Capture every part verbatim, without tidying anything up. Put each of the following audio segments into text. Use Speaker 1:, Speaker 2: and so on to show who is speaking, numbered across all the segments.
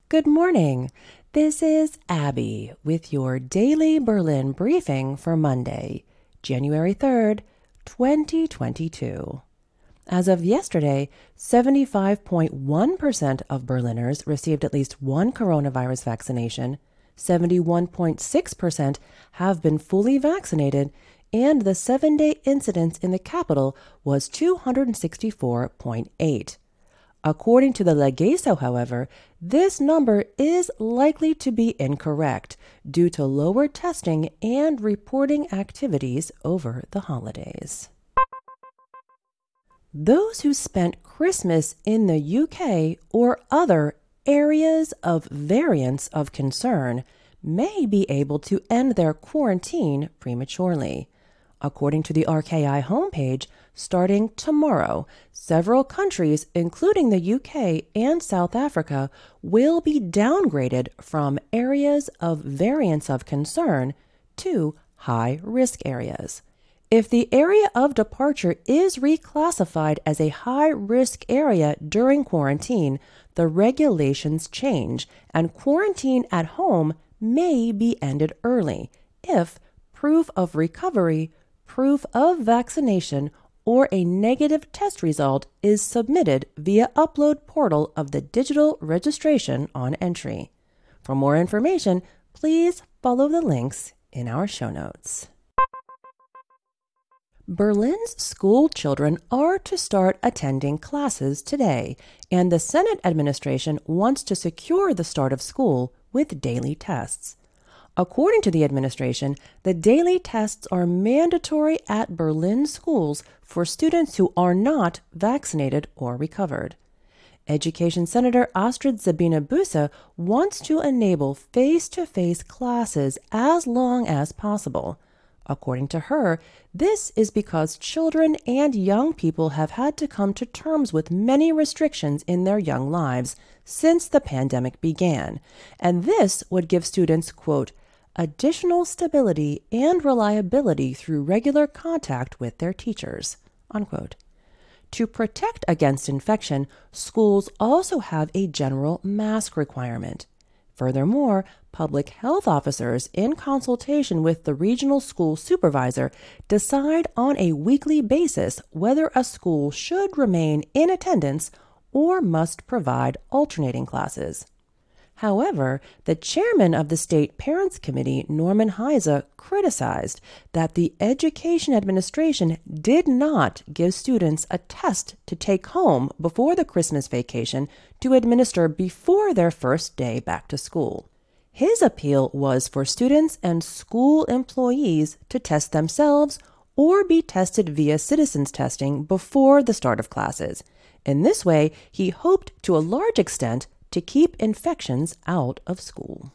Speaker 1: Good morning. This is Abby with your daily Berlin briefing for Monday, January third, twenty twenty-two. As of yesterday, seventy-five point one percent of Berliners received at least one coronavirus vaccination, seventy-one point six percent have been fully vaccinated, and the seven-day incidence in the capital was two hundred sixty-four point eight. According to the Legaso, however, this number is likely to be incorrect due to lower testing and reporting activities over the holidays. Those who spent Christmas in the U K or other areas of variants of concern may be able to end their quarantine prematurely. According to the R K I homepage, starting tomorrow, several countries, including the U K and South Africa, will be downgraded from areas of variants of concern to high-risk areas. If the area of departure is reclassified as a high-risk area during quarantine, the regulations change, and quarantine at home may be ended early if proof of recovery, proof of vaccination, or a negative test result is submitted via upload portal of the digital registration on entry. For more information, please follow the links in our show notes. Berlin's school children are to start attending classes today, and the Senate administration wants to secure the start of school with daily tests. According to the administration, the daily tests are mandatory at Berlin schools for students who are not vaccinated or recovered. Education Senator Astrid Sabine Busse wants to enable face-to-face classes as long as possible. According to her, this is because children and young people have had to come to terms with many restrictions in their young lives since the pandemic began, and this would give students, quote, additional stability and reliability through regular contact with their teachers, unquote. To protect against infection, schools also have a general mask requirement. Furthermore, public health officers, in consultation with the regional school supervisor, decide on a weekly basis whether a school should remain in attendance or must provide alternating classes. However, the chairman of the State Parents Committee, Norman Heise, criticized that the Education Administration did not give students a test to take home before the Christmas vacation to administer before their first day back to school. His appeal was for students and school employees to test themselves or be tested via citizens testing before the start of classes. In this way, he hoped to a large extent to keep infections out of school.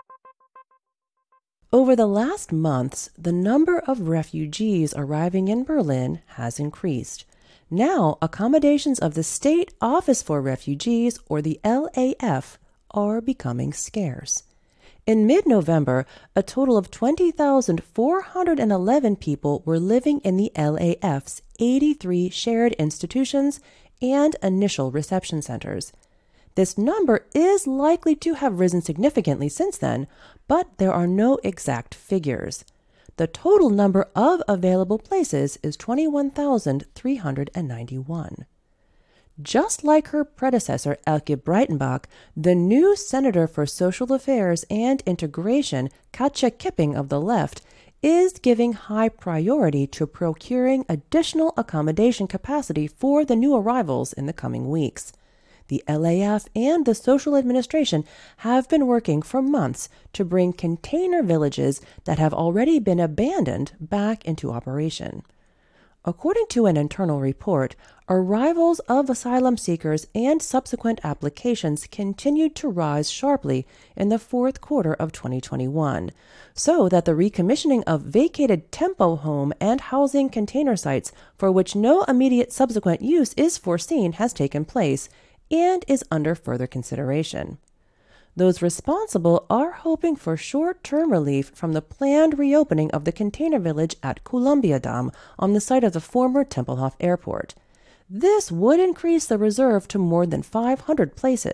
Speaker 1: Over the last months, the number of refugees arriving in Berlin has increased. Now, accommodations of the State Office for Refugees, or the L A F, are becoming scarce. In mid-November, a total of twenty thousand four hundred eleven people were living in the L A F's eighty-three shared institutions and initial reception centers. This number is likely to have risen significantly since then, but there are no exact figures. The total number of available places is twenty-one thousand three hundred ninety-one. Just like her predecessor, Elke Breitenbach, the new Senator for Social Affairs and Integration, Katja Kipping of the left, is giving high priority to procuring additional accommodation capacity for the new arrivals in the coming weeks. The L A F and the Social Administration have been working for months to bring container villages that have already been abandoned back into operation. According to an internal report, arrivals of asylum seekers and subsequent applications continued to rise sharply in the fourth quarter of twenty twenty-one, so that the recommissioning of vacated Tempo home and housing container sites for which no immediate subsequent use is foreseen has taken place and is under further consideration. Those responsible are hoping for short-term relief from the planned reopening of the container village at Columbiadamm on the site of the former Tempelhof Airport. This would increase the reserve to more than five hundred places,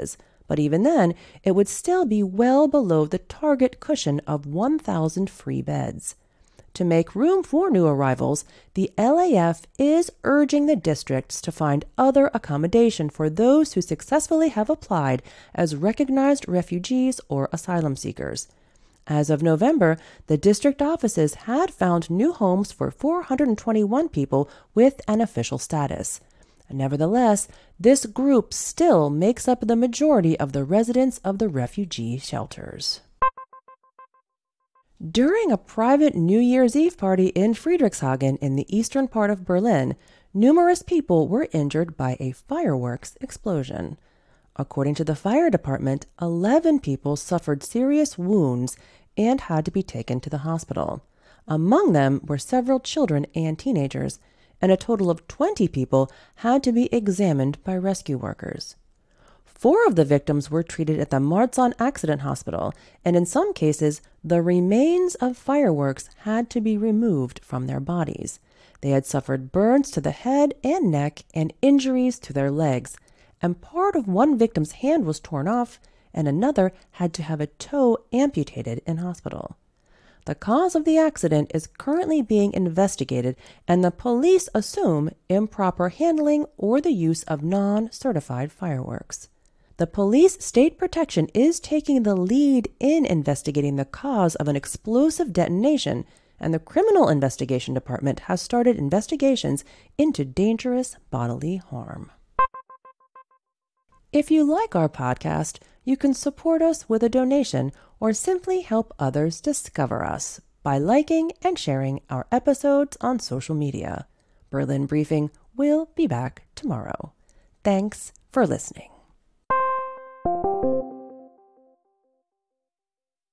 Speaker 1: but even then, it would still be well below the target cushion of one thousand free beds. To make room for new arrivals, the L A F is urging the districts to find other accommodation for those who successfully have applied as recognized refugees or asylum seekers. As of November, the district offices had found new homes for four hundred twenty-one people with an official status. Nevertheless, this group still makes up the majority of the residents of the refugee shelters. During a private New Year's Eve party in Friedrichshagen in the eastern part of Berlin, numerous people were injured by a fireworks explosion. According to the fire department, eleven people suffered serious wounds and had to be taken to the hospital. Among them were several children and teenagers, and a total of twenty people had to be examined by rescue workers. Four of the victims were treated at the Marzahn Accident Hospital, and in some cases, the remains of fireworks had to be removed from their bodies. They had suffered burns to the head and neck and injuries to their legs, and part of one victim's hand was torn off, and another had to have a toe amputated in hospital. The cause of the accident is currently being investigated, and the police assume improper handling or the use of non-certified fireworks. The police state protection is taking the lead in investigating the cause of an explosive detonation, and the Criminal Investigation Department has started investigations into dangerous bodily harm. If you like our podcast, you can support us with a donation or simply help others discover us by liking and sharing our episodes on social media. Berlin Briefing will be back tomorrow. Thanks for listening.